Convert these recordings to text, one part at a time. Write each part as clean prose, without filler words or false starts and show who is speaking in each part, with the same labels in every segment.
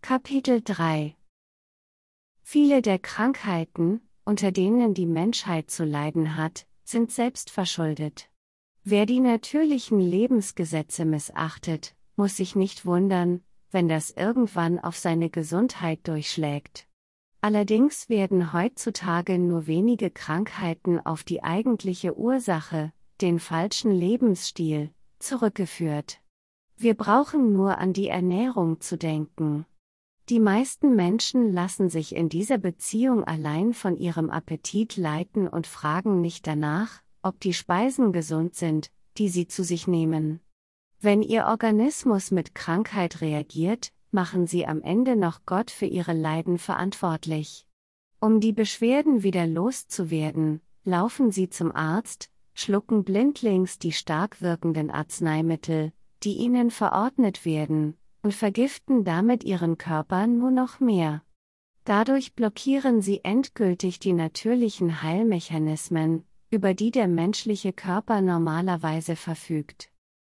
Speaker 1: Kapitel 3 Viele der Krankheiten, unter denen die Menschheit zu leiden hat, sind selbstverschuldet. Wer die natürlichen Lebensgesetze missachtet, muss sich nicht wundern, wenn das irgendwann auf seine Gesundheit durchschlägt. Allerdings werden heutzutage nur wenige Krankheiten auf die eigentliche Ursache, den falschen Lebensstil, zurückgeführt. Wir brauchen nur an die Ernährung zu denken. Die meisten Menschen lassen sich in dieser Beziehung allein von ihrem Appetit leiten und fragen nicht danach, ob die Speisen gesund sind, die sie zu sich nehmen. Wenn ihr Organismus mit Krankheit reagiert, machen sie am Ende noch Gott für ihre Leiden verantwortlich. Um die Beschwerden wieder loszuwerden, laufen sie zum Arzt, schlucken blindlings die stark wirkenden Arzneimittel, die ihnen verordnet werden, und vergiften damit ihren Körper nur noch mehr. Dadurch blockieren sie endgültig die natürlichen Heilmechanismen, über die der menschliche Körper normalerweise verfügt.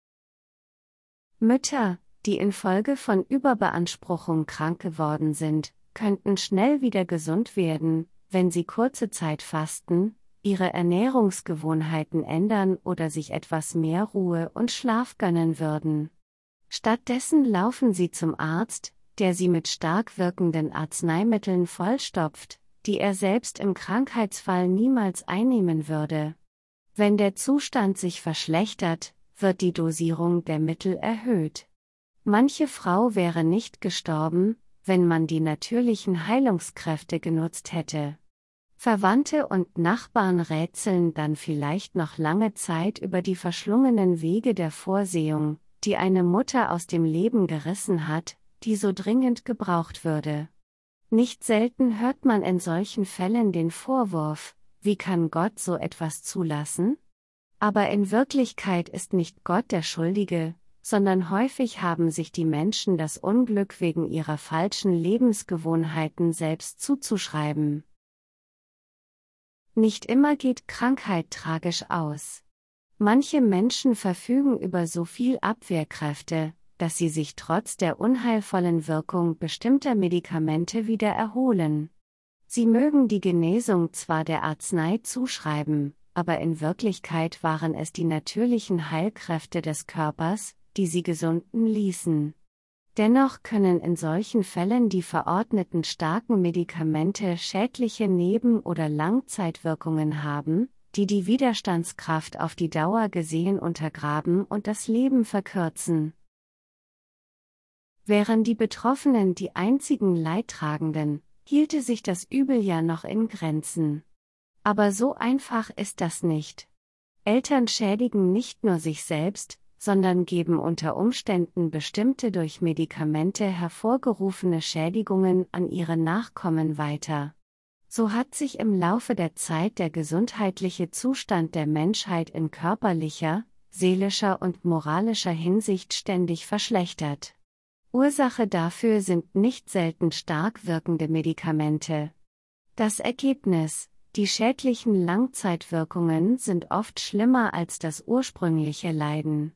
Speaker 1: Mütter, die infolge von Überbeanspruchung krank geworden sind, könnten schnell wieder gesund werden, wenn sie kurze Zeit fasten, ihre Ernährungsgewohnheiten ändern oder sich etwas mehr Ruhe und Schlaf gönnen würden. Stattdessen laufen sie zum Arzt, der sie mit stark wirkenden Arzneimitteln vollstopft, die er selbst im Krankheitsfall niemals einnehmen würde. Wenn der Zustand sich verschlechtert, wird die Dosierung der Mittel erhöht. Manche Frau wäre nicht gestorben, wenn man die natürlichen Heilungskräfte genutzt hätte. Verwandte und Nachbarn rätseln dann vielleicht noch lange Zeit über die verschlungenen Wege der Vorsehung, die eine Mutter aus dem Leben gerissen hat, die so dringend gebraucht würde. Nicht selten hört man in solchen Fällen den Vorwurf: Wie kann Gott so etwas zulassen? Aber in Wirklichkeit ist nicht Gott der Schuldige, sondern häufig haben sich die Menschen das Unglück wegen ihrer falschen Lebensgewohnheiten selbst zuzuschreiben. Nicht immer geht Krankheit tragisch aus. Manche Menschen verfügen über so viel Abwehrkräfte, dass sie sich trotz der unheilvollen Wirkung bestimmter Medikamente wieder erholen. Sie mögen die Genesung zwar der Arznei zuschreiben, aber in Wirklichkeit waren es die natürlichen Heilkräfte des Körpers, die sie gesunden ließen. Dennoch können in solchen Fällen die verordneten starken Medikamente schädliche Neben- oder Langzeitwirkungen haben, die die Widerstandskraft auf die Dauer gesehen untergraben und das Leben verkürzen. Wären die Betroffenen die einzigen Leidtragenden, hielte sich das Übel ja noch in Grenzen. Aber so einfach ist das nicht. Eltern schädigen nicht nur sich selbst, sondern geben unter Umständen bestimmte durch Medikamente hervorgerufene Schädigungen an ihre Nachkommen weiter. So hat sich im Laufe der Zeit der gesundheitliche Zustand der Menschheit in körperlicher, seelischer und moralischer Hinsicht ständig verschlechtert. Ursache dafür sind nicht selten stark wirkende Medikamente. Das Ergebnis: Die schädlichen Langzeitwirkungen sind oft schlimmer als das ursprüngliche Leiden.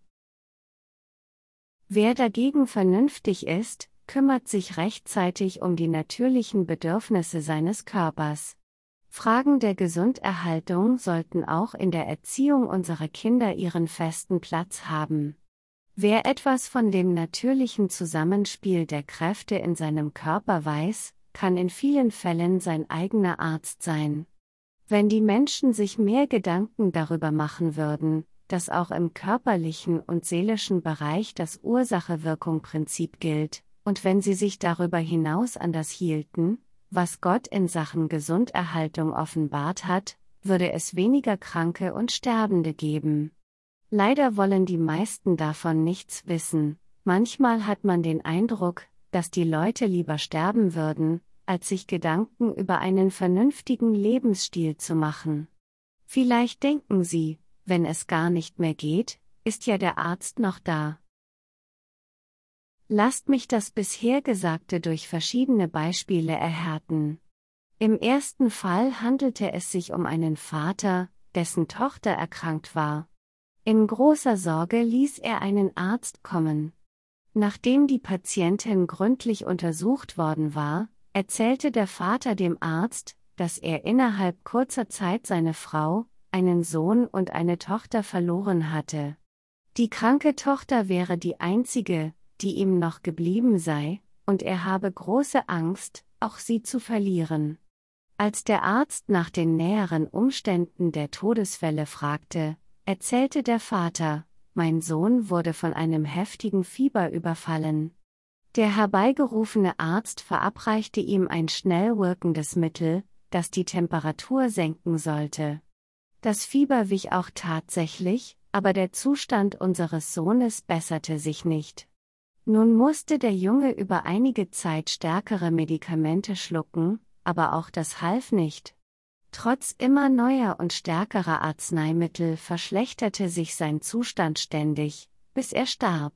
Speaker 1: Wer dagegen vernünftig ist, kümmert sich rechtzeitig um die natürlichen Bedürfnisse seines Körpers. Fragen der Gesunderhaltung sollten auch in der Erziehung unserer Kinder ihren festen Platz haben. Wer etwas von dem natürlichen Zusammenspiel der Kräfte in seinem Körper weiß, kann in vielen Fällen sein eigener Arzt sein. Wenn die Menschen sich mehr Gedanken darüber machen würden, dass auch im körperlichen und seelischen Bereich das Ursache-Wirkung-Prinzip gilt, und wenn sie sich darüber hinaus an das hielten, was Gott in Sachen Gesunderhaltung offenbart hat, würde es weniger Kranke und Sterbende geben. Leider wollen die meisten davon nichts wissen. Manchmal hat man den Eindruck, dass die Leute lieber sterben würden, als sich Gedanken über einen vernünftigen Lebensstil zu machen. Vielleicht denken sie, wenn es gar nicht mehr geht, ist ja der Arzt noch da. Lasst mich das bisher Gesagte durch verschiedene Beispiele erhärten. Im ersten Fall handelte es sich um einen Vater, dessen Tochter erkrankt war. In großer Sorge ließ er einen Arzt kommen. Nachdem die Patientin gründlich untersucht worden war, erzählte der Vater dem Arzt, dass er innerhalb kurzer Zeit seine Frau, einen Sohn und eine Tochter verloren hatte. Die kranke Tochter wäre die einzige, die ihm noch geblieben sei, und er habe große Angst, auch sie zu verlieren. Als der Arzt nach den näheren Umständen der Todesfälle fragte, erzählte der Vater: Mein Sohn wurde von einem heftigen Fieber überfallen. Der herbeigerufene Arzt verabreichte ihm ein schnell wirkendes Mittel, das die Temperatur senken sollte. Das Fieber wich auch tatsächlich, aber der Zustand unseres Sohnes besserte sich nicht. Nun musste der Junge über einige Zeit stärkere Medikamente schlucken, aber auch das half nicht. Trotz immer neuer und stärkerer Arzneimittel verschlechterte sich sein Zustand ständig, bis er starb.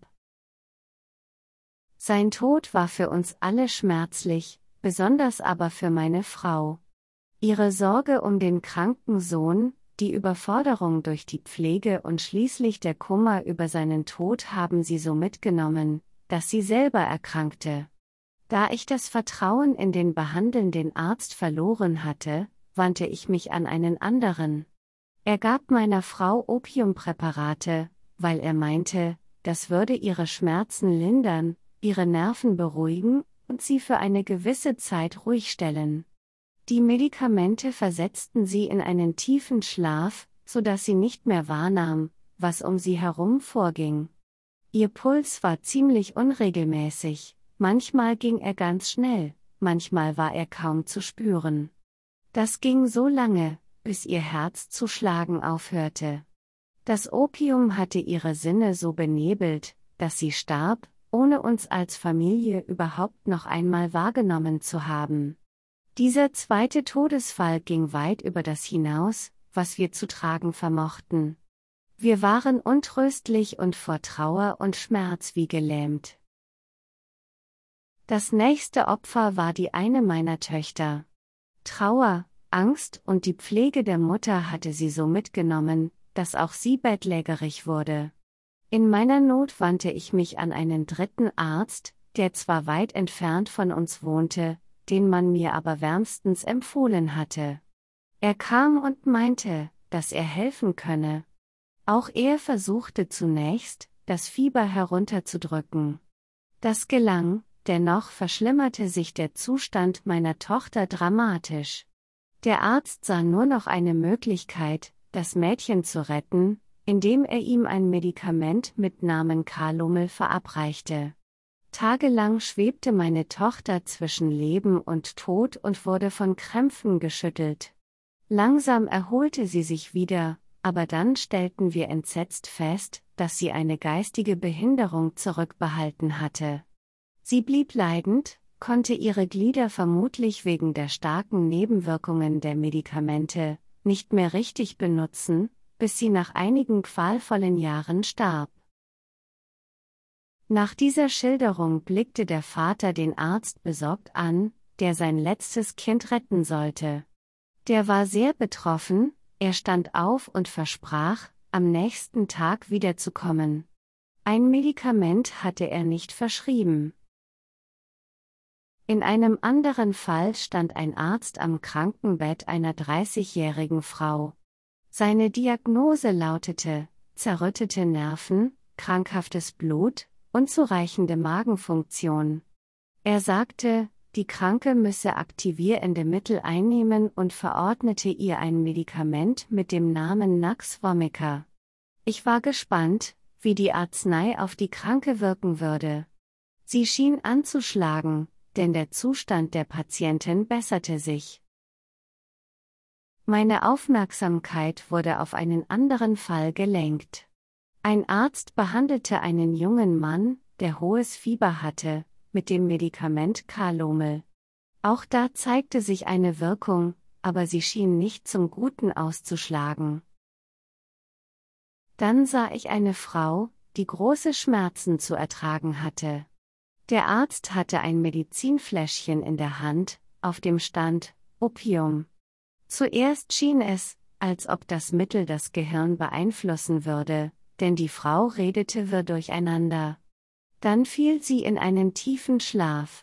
Speaker 1: Sein Tod war für uns alle schmerzlich, besonders aber für meine Frau. Ihre Sorge um den kranken Sohn, die Überforderung durch die Pflege und schließlich der Kummer über seinen Tod haben sie so mitgenommen, dass sie selber erkrankte. Da ich das Vertrauen in den behandelnden Arzt verloren hatte, wandte ich mich an einen anderen. Er gab meiner Frau Opiumpräparate, weil er meinte, das würde ihre Schmerzen lindern, ihre Nerven beruhigen und sie für eine gewisse Zeit ruhig stellen. Die Medikamente versetzten sie in einen tiefen Schlaf, sodass sie nicht mehr wahrnahm, was um sie herum vorging. Ihr Puls war ziemlich unregelmäßig, manchmal ging er ganz schnell, manchmal war er kaum zu spüren. Das ging so lange, bis ihr Herz zu schlagen aufhörte. Das Opium hatte ihre Sinne so benebelt, dass sie starb, ohne uns als Familie überhaupt noch einmal wahrgenommen zu haben. Dieser zweite Todesfall ging weit über das hinaus, was wir zu tragen vermochten. Wir waren untröstlich und vor Trauer und Schmerz wie gelähmt. Das nächste Opfer war die eine meiner Töchter. Trauer, Angst und die Pflege der Mutter hatte sie so mitgenommen, dass auch sie bettlägerig wurde. In meiner Not wandte ich mich an einen dritten Arzt, der zwar weit entfernt von uns wohnte, den man mir aber wärmstens empfohlen hatte. Er kam und meinte, dass er helfen könne. Auch er versuchte zunächst, das Fieber herunterzudrücken. Das gelang, dennoch verschlimmerte sich der Zustand meiner Tochter dramatisch. Der Arzt sah nur noch eine Möglichkeit, das Mädchen zu retten, indem er ihm ein Medikament mit Namen Calomel verabreichte. Tagelang schwebte meine Tochter zwischen Leben und Tod und wurde von Krämpfen geschüttelt. Langsam erholte sie sich wieder, aber dann stellten wir entsetzt fest, dass sie eine geistige Behinderung zurückbehalten hatte. Sie blieb leidend, konnte ihre Glieder vermutlich wegen der starken Nebenwirkungen der Medikamente nicht mehr richtig benutzen, bis sie nach einigen qualvollen Jahren starb. Nach dieser Schilderung blickte der Vater den Arzt besorgt an, der sein letztes Kind retten sollte. Der war sehr betroffen, er stand auf und versprach, am nächsten Tag wiederzukommen. Ein Medikament hatte er nicht verschrieben. In einem anderen Fall stand ein Arzt am Krankenbett einer 30-jährigen Frau. Seine Diagnose lautete: zerrüttete Nerven, krankhaftes Blut, unzureichende Magenfunktion. Er sagte, die Kranke müsse aktivierende Mittel einnehmen und verordnete ihr ein Medikament mit dem Namen Nux Vomica. Ich war gespannt, wie die Arznei auf die Kranke wirken würde. Sie schien anzuschlagen, denn der Zustand der Patientin besserte sich. Meine Aufmerksamkeit wurde auf einen anderen Fall gelenkt. Ein Arzt behandelte einen jungen Mann, der hohes Fieber hatte, mit dem Medikament Calomel. Auch da zeigte sich eine Wirkung, aber sie schien nicht zum Guten auszuschlagen. Dann sah ich eine Frau, die große Schmerzen zu ertragen hatte. Der Arzt hatte ein Medizinfläschchen in der Hand, auf dem stand Opium. Zuerst schien es, als ob das Mittel das Gehirn beeinflussen würde, denn die Frau redete wirr durcheinander. Dann fiel sie in einen tiefen Schlaf.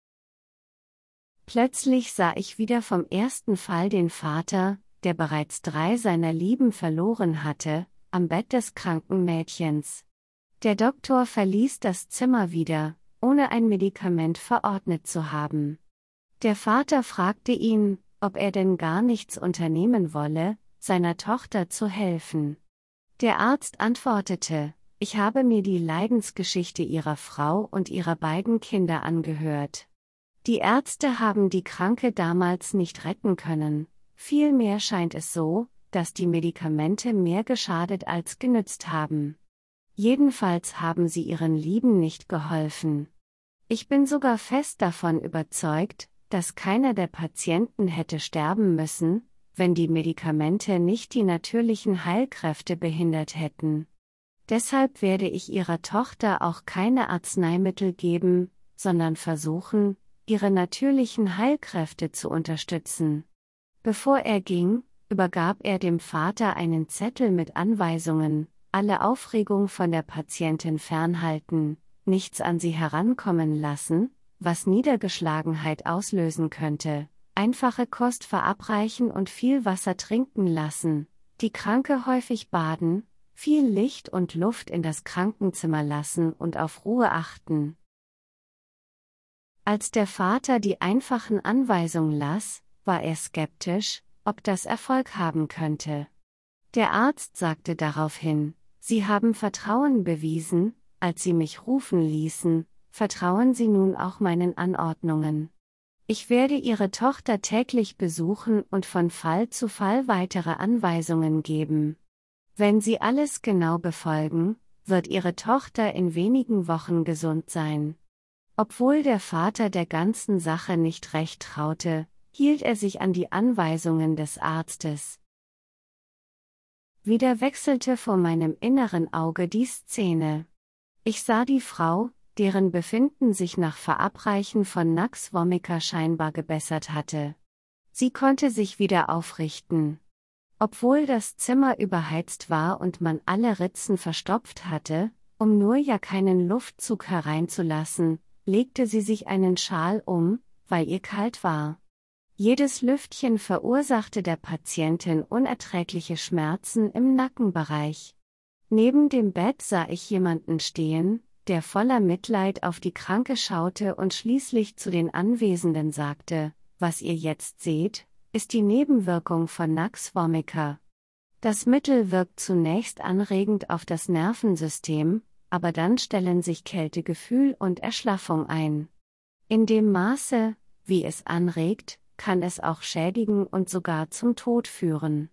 Speaker 1: Plötzlich sah ich wieder vom ersten Fall den Vater, der bereits 3 seiner Lieben verloren hatte, am Bett des kranken Mädchens. Der Doktor verließ das Zimmer wieder, ohne ein Medikament verordnet zu haben. Der Vater fragte ihn, ob er denn gar nichts unternehmen wolle, seiner Tochter zu helfen. Der Arzt antwortete: Ich habe mir die Leidensgeschichte ihrer Frau und ihrer beiden Kinder angehört. Die Ärzte haben die Kranke damals nicht retten können, vielmehr scheint es so, dass die Medikamente mehr geschadet als genützt haben. Jedenfalls haben sie ihren Lieben nicht geholfen. Ich bin sogar fest davon überzeugt, dass keiner der Patienten hätte sterben müssen, wenn die Medikamente nicht die natürlichen Heilkräfte behindert hätten. Deshalb werde ich ihrer Tochter auch keine Arzneimittel geben, sondern versuchen, ihre natürlichen Heilkräfte zu unterstützen. Bevor er ging, übergab er dem Vater einen Zettel mit Anweisungen: alle Aufregung von der Patientin fernhalten, nichts an sie herankommen lassen, was Niedergeschlagenheit auslösen könnte, einfache Kost verabreichen und viel Wasser trinken lassen, die Kranke häufig baden, viel Licht und Luft in das Krankenzimmer lassen und auf Ruhe achten. Als der Vater die einfachen Anweisungen las, war er skeptisch, ob das Erfolg haben könnte. Der Arzt sagte daraufhin: Sie haben Vertrauen bewiesen, als Sie mich rufen ließen, vertrauen Sie nun auch meinen Anordnungen. Ich werde Ihre Tochter täglich besuchen und von Fall zu Fall weitere Anweisungen geben. Wenn Sie alles genau befolgen, wird Ihre Tochter in wenigen Wochen gesund sein. Obwohl der Vater der ganzen Sache nicht recht traute, hielt er sich an die Anweisungen des Arztes. Wieder wechselte vor meinem inneren Auge die Szene. Ich sah die Frau, deren Befinden sich nach Verabreichen von Nux vomica scheinbar gebessert hatte. Sie konnte sich wieder aufrichten. Obwohl das Zimmer überheizt war und man alle Ritzen verstopft hatte, um nur ja keinen Luftzug hereinzulassen, legte sie sich einen Schal um, weil ihr kalt war. Jedes Lüftchen verursachte der Patientin unerträgliche Schmerzen im Nackenbereich. Neben dem Bett sah ich jemanden stehen, der voller Mitleid auf die Kranke schaute und schließlich zu den Anwesenden sagte: Was ihr jetzt seht, ist die Nebenwirkung von Nux vomica. Das Mittel wirkt zunächst anregend auf das Nervensystem, aber dann stellen sich Kältegefühl und Erschlaffung ein. In dem Maße, wie es anregt, kann es auch schädigen und sogar zum Tod führen.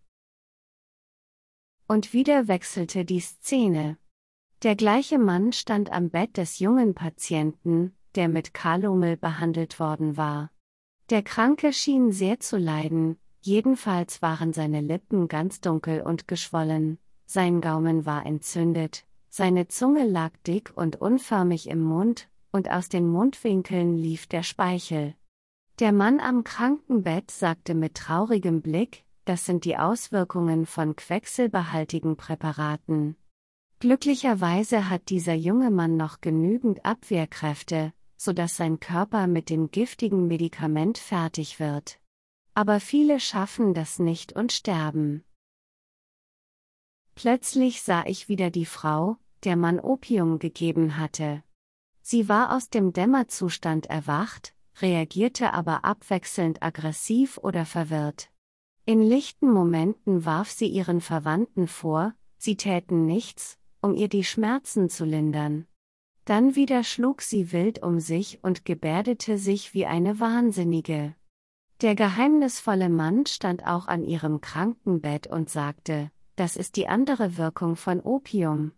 Speaker 1: Und wieder wechselte die Szene. Der gleiche Mann stand am Bett des jungen Patienten, der mit Calomel behandelt worden war. Der Kranke schien sehr zu leiden, jedenfalls waren seine Lippen ganz dunkel und geschwollen, sein Gaumen war entzündet, seine Zunge lag dick und unförmig im Mund, und aus den Mundwinkeln lief der Speichel. Der Mann am Krankenbett sagte mit traurigem Blick: Das sind die Auswirkungen von quecksilberhaltigen Präparaten. Glücklicherweise hat dieser junge Mann noch genügend Abwehrkräfte, sodass sein Körper mit dem giftigen Medikament fertig wird. Aber viele schaffen das nicht und sterben. Plötzlich sah ich wieder die Frau, der man Opium gegeben hatte. Sie war aus dem Dämmerzustand erwacht, reagierte aber abwechselnd aggressiv oder verwirrt. In lichten Momenten warf sie ihren Verwandten vor, sie täten nichts, um ihr die Schmerzen zu lindern. Dann wieder schlug sie wild um sich und gebärdete sich wie eine Wahnsinnige. Der geheimnisvolle Mann stand auch an ihrem Krankenbett und sagte: Das ist die andere Wirkung von Opium.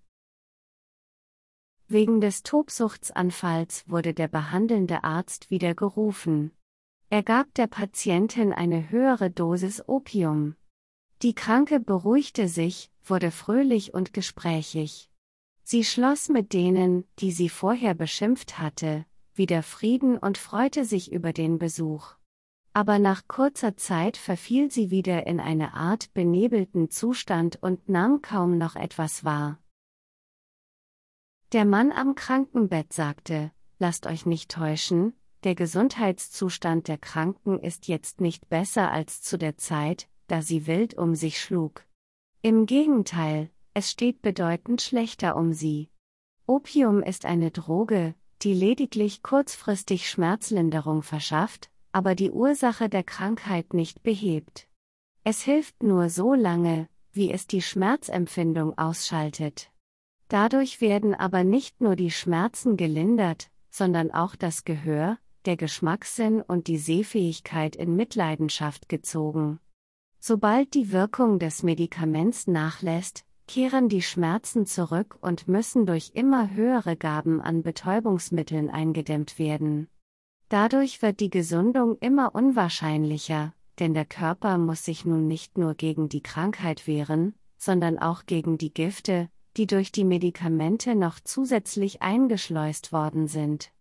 Speaker 1: Wegen des Tobsuchtsanfalls wurde der behandelnde Arzt wieder gerufen. Er gab der Patientin eine höhere Dosis Opium. Die Kranke beruhigte sich, wurde fröhlich und gesprächig. Sie schloss mit denen, die sie vorher beschimpft hatte, wieder Frieden und freute sich über den Besuch. Aber nach kurzer Zeit verfiel sie wieder in eine Art benebelten Zustand und nahm kaum noch etwas wahr. Der Mann am Krankenbett sagte: Lasst euch nicht täuschen, der Gesundheitszustand der Kranken ist jetzt nicht besser als zu der Zeit, da sie wild um sich schlug. Im Gegenteil, es steht bedeutend schlechter um sie. Opium ist eine Droge, die lediglich kurzfristig Schmerzlinderung verschafft, aber die Ursache der Krankheit nicht behebt. Es hilft nur so lange, wie es die Schmerzempfindung ausschaltet. Dadurch werden aber nicht nur die Schmerzen gelindert, sondern auch das Gehör, der Geschmackssinn und die Sehfähigkeit in Mitleidenschaft gezogen. Sobald die Wirkung des Medikaments nachlässt, kehren die Schmerzen zurück und müssen durch immer höhere Gaben an Betäubungsmitteln eingedämmt werden. Dadurch wird die Gesundung immer unwahrscheinlicher, denn der Körper muss sich nun nicht nur gegen die Krankheit wehren, sondern auch gegen die Gifte, die durch die Medikamente noch zusätzlich eingeschleust worden sind.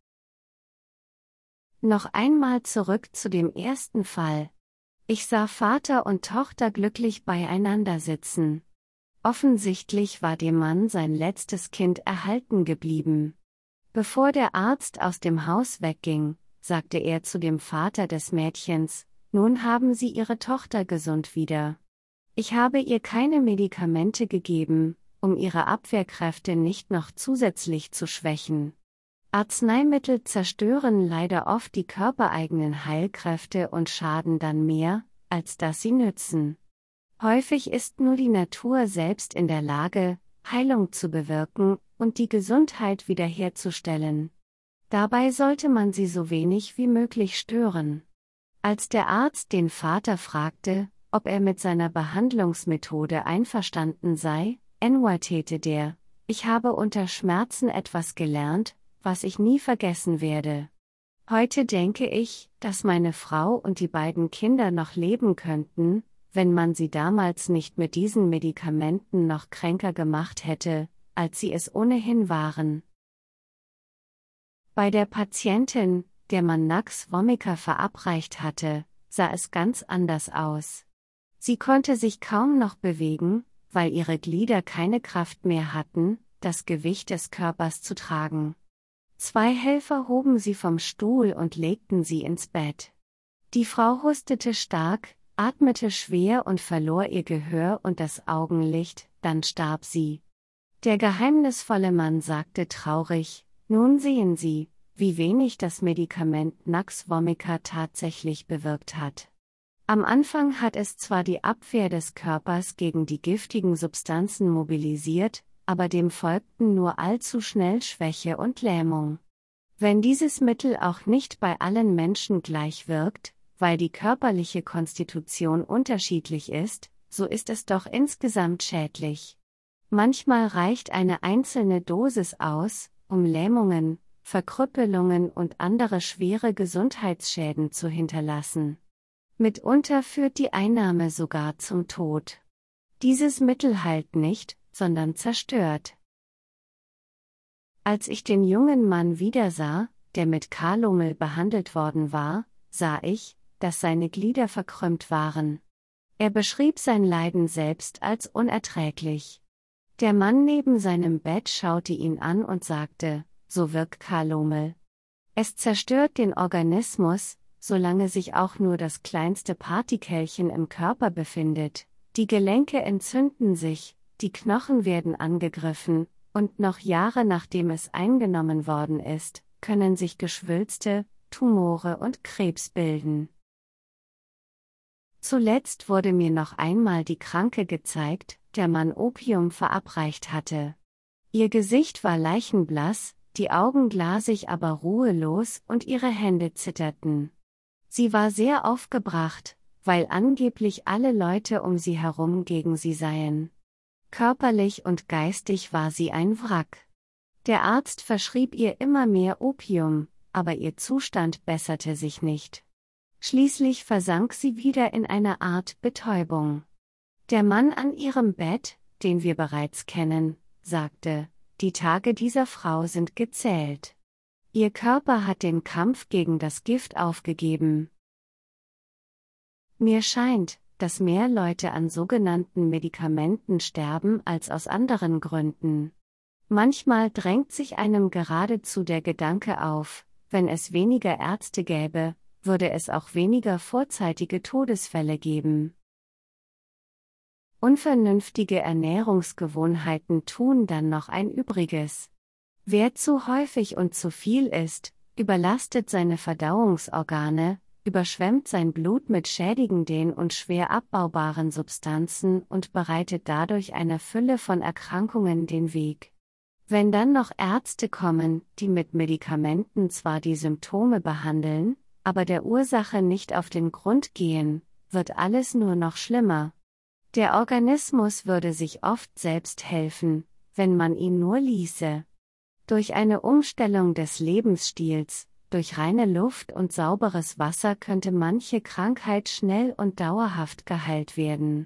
Speaker 1: Noch einmal zurück zu dem ersten Fall. Ich sah Vater und Tochter glücklich beieinander sitzen. Offensichtlich war dem Mann sein letztes Kind erhalten geblieben. Bevor der Arzt aus dem Haus wegging, sagte er zu dem Vater des Mädchens: Nun haben Sie Ihre Tochter gesund wieder. Ich habe ihr keine Medikamente gegeben, um ihre Abwehrkräfte nicht noch zusätzlich zu schwächen. Arzneimittel zerstören leider oft die körpereigenen Heilkräfte und schaden dann mehr, als dass sie nützen. Häufig ist nur die Natur selbst in der Lage, Heilung zu bewirken und die Gesundheit wiederherzustellen. Dabei sollte man sie so wenig wie möglich stören. Als der Arzt den Vater fragte, ob er mit seiner Behandlungsmethode einverstanden sei, antwortete der: Ich habe unter Schmerzen etwas gelernt, was ich nie vergessen werde. Heute denke ich, dass meine Frau und die beiden Kinder noch leben könnten, wenn man sie damals nicht mit diesen Medikamenten noch kränker gemacht hätte, als sie es ohnehin waren. Bei der Patientin, der man Nux vomica verabreicht hatte, sah es ganz anders aus. Sie konnte sich kaum noch bewegen, weil ihre Glieder keine Kraft mehr hatten, das Gewicht des Körpers zu tragen. 2 Helfer hoben sie vom Stuhl und legten sie ins Bett. Die Frau hustete stark, atmete schwer und verlor ihr Gehör und das Augenlicht, dann starb sie. Der geheimnisvolle Mann sagte traurig: Nun sehen Sie, wie wenig das Medikament Nux vomica tatsächlich bewirkt hat. Am Anfang hat es zwar die Abwehr des Körpers gegen die giftigen Substanzen mobilisiert, aber dem folgten nur allzu schnell Schwäche und Lähmung. Wenn dieses Mittel auch nicht bei allen Menschen gleich wirkt, weil die körperliche Konstitution unterschiedlich ist, so ist es doch insgesamt schädlich. Manchmal reicht eine einzelne Dosis aus, um Lähmungen, Verkrüppelungen und andere schwere Gesundheitsschäden zu hinterlassen. Mitunter führt die Einnahme sogar zum Tod. Dieses Mittel heilt nicht, sondern zerstört. Als ich den jungen Mann wiedersah, der mit Calomel behandelt worden war, sah ich, dass seine Glieder verkrümmt waren. Er beschrieb sein Leiden selbst als unerträglich. Der Mann neben seinem Bett schaute ihn an und sagte: So wirkt Calomel. Es zerstört den Organismus, solange sich auch nur das kleinste Partikelchen im Körper befindet. Die Gelenke entzünden sich, die Knochen werden angegriffen, und noch Jahre nachdem es eingenommen worden ist, können sich Geschwülste, Tumore und Krebs bilden. Zuletzt wurde mir noch einmal die Kranke gezeigt, der man Opium verabreicht hatte. Ihr Gesicht war leichenblass, die Augen glasig aber ruhelos und ihre Hände zitterten. Sie war sehr aufgebracht, weil angeblich alle Leute um sie herum gegen sie seien. Körperlich und geistig war sie ein Wrack. Der Arzt verschrieb ihr immer mehr Opium, aber ihr Zustand besserte sich nicht. Schließlich versank sie wieder in eine Art Betäubung. Der Mann an ihrem Bett, den wir bereits kennen, sagte: Die Tage dieser Frau sind gezählt. Ihr Körper hat den Kampf gegen das Gift aufgegeben. Mir scheint, dass mehr Leute an sogenannten Medikamenten sterben als aus anderen Gründen. Manchmal drängt sich einem geradezu der Gedanke auf, wenn es weniger Ärzte gäbe, würde es auch weniger vorzeitige Todesfälle geben. Unvernünftige Ernährungsgewohnheiten tun dann noch ein Übriges. Wer zu häufig und zu viel isst, überlastet seine Verdauungsorgane, überschwemmt sein Blut mit schädigenden und schwer abbaubaren Substanzen und bereitet dadurch einer Fülle von Erkrankungen den Weg. Wenn dann noch Ärzte kommen, die mit Medikamenten zwar die Symptome behandeln, aber der Ursache nicht auf den Grund gehen, wird alles nur noch schlimmer. Der Organismus würde sich oft selbst helfen, wenn man ihn nur ließe. Durch eine Umstellung des Lebensstils, durch reine Luft und sauberes Wasser könnte manche Krankheit schnell und dauerhaft geheilt werden.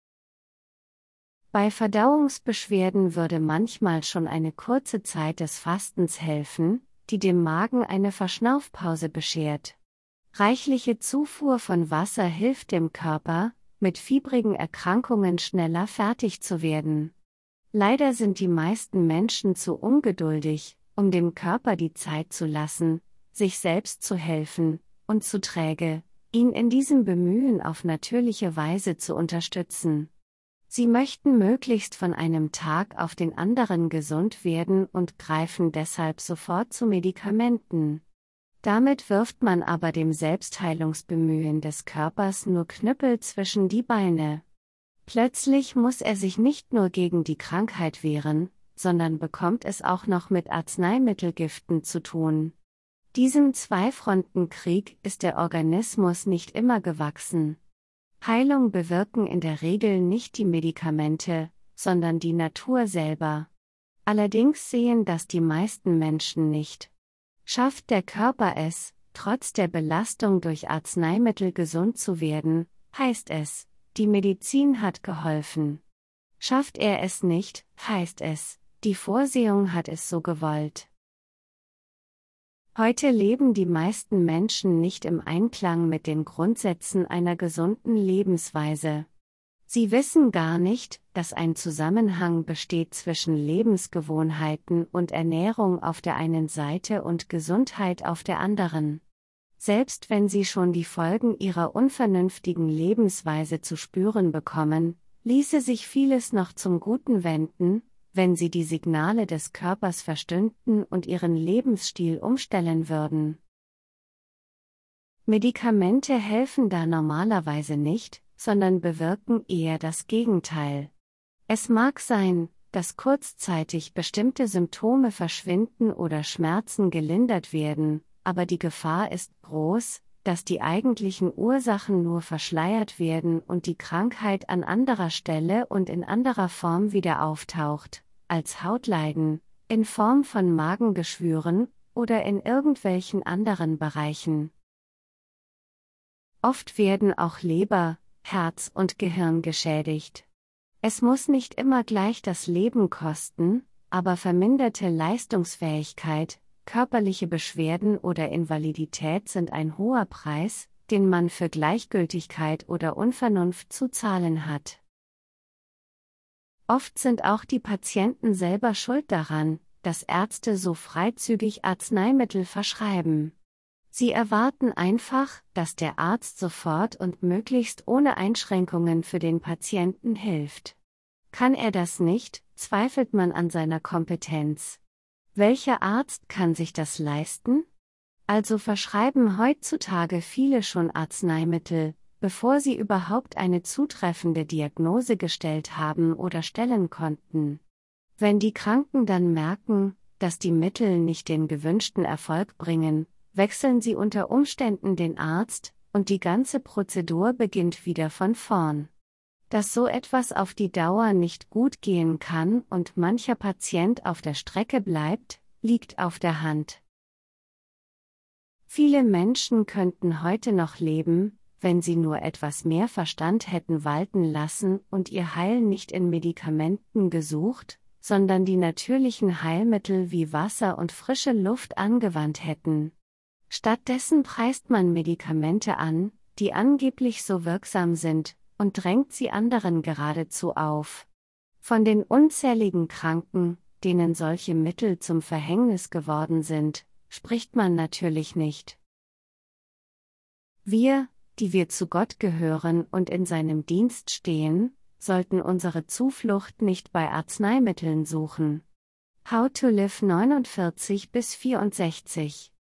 Speaker 1: Bei Verdauungsbeschwerden würde manchmal schon eine kurze Zeit des Fastens helfen, die dem Magen eine Verschnaufpause beschert. Reichliche Zufuhr von Wasser hilft dem Körper, mit fiebrigen Erkrankungen schneller fertig zu werden. Leider sind die meisten Menschen zu ungeduldig, um dem Körper die Zeit zu lassen, sich selbst zu helfen, und zu träge, ihn in diesem Bemühen auf natürliche Weise zu unterstützen. Sie möchten möglichst von einem Tag auf den anderen gesund werden und greifen deshalb sofort zu Medikamenten. Damit wirft man aber dem Selbstheilungsbemühen des Körpers nur Knüppel zwischen die Beine. Plötzlich muss er sich nicht nur gegen die Krankheit wehren, sondern bekommt es auch noch mit Arzneimittelgiften zu tun. Diesem Zweifrontenkrieg ist der Organismus nicht immer gewachsen. Heilung bewirken in der Regel nicht die Medikamente, sondern die Natur selber. Allerdings sehen das die meisten Menschen nicht. Schafft der Körper es, trotz der Belastung durch Arzneimittel gesund zu werden, heißt es, die Medizin hat geholfen. Schafft er es nicht, heißt es, die Vorsehung hat es so gewollt. Heute leben die meisten Menschen nicht im Einklang mit den Grundsätzen einer gesunden Lebensweise. Sie wissen gar nicht, dass ein Zusammenhang besteht zwischen Lebensgewohnheiten und Ernährung auf der einen Seite und Gesundheit auf der anderen. Selbst wenn sie schon die Folgen ihrer unvernünftigen Lebensweise zu spüren bekommen, ließe sich vieles noch zum Guten wenden, wenn sie die Signale des Körpers verstünden und ihren Lebensstil umstellen würden. Medikamente helfen da normalerweise nicht, sondern bewirken eher das Gegenteil. Es mag sein, dass kurzzeitig bestimmte Symptome verschwinden oder Schmerzen gelindert werden, aber die Gefahr ist groß, dass die eigentlichen Ursachen nur verschleiert werden und die Krankheit an anderer Stelle und in anderer Form wieder auftaucht, als Hautleiden, in Form von Magengeschwüren oder in irgendwelchen anderen Bereichen. Oft werden auch Leber, Herz und Gehirn geschädigt. Es muss nicht immer gleich das Leben kosten, aber verminderte Leistungsfähigkeit, körperliche Beschwerden oder Invalidität sind ein hoher Preis, den man für Gleichgültigkeit oder Unvernunft zu zahlen hat. Oft sind auch die Patienten selber schuld daran, dass Ärzte so freizügig Arzneimittel verschreiben. Sie erwarten einfach, dass der Arzt sofort und möglichst ohne Einschränkungen für den Patienten hilft. Kann er das nicht, zweifelt man an seiner Kompetenz. Welcher Arzt kann sich das leisten? Also verschreiben heutzutage viele schon Arzneimittel, bevor sie überhaupt eine zutreffende Diagnose gestellt haben oder stellen konnten. Wenn die Kranken dann merken, dass die Mittel nicht den gewünschten Erfolg bringen, wechseln sie unter Umständen den Arzt, und die ganze Prozedur beginnt wieder von vorn. Dass so etwas auf die Dauer nicht gut gehen kann und mancher Patient auf der Strecke bleibt, liegt auf der Hand. Viele Menschen könnten heute noch leben, wenn sie nur etwas mehr Verstand hätten walten lassen und ihr Heil nicht in Medikamenten gesucht, sondern die natürlichen Heilmittel wie Wasser und frische Luft angewandt hätten. Stattdessen preist man Medikamente an, die angeblich so wirksam sind, und drängt sie anderen geradezu auf. Von den unzähligen Kranken, denen solche Mittel zum Verhängnis geworden sind, spricht man natürlich nicht. Wir, die wir zu Gott gehören und in seinem Dienst stehen, sollten unsere Zuflucht nicht bei Arzneimitteln suchen. How to Live 49-64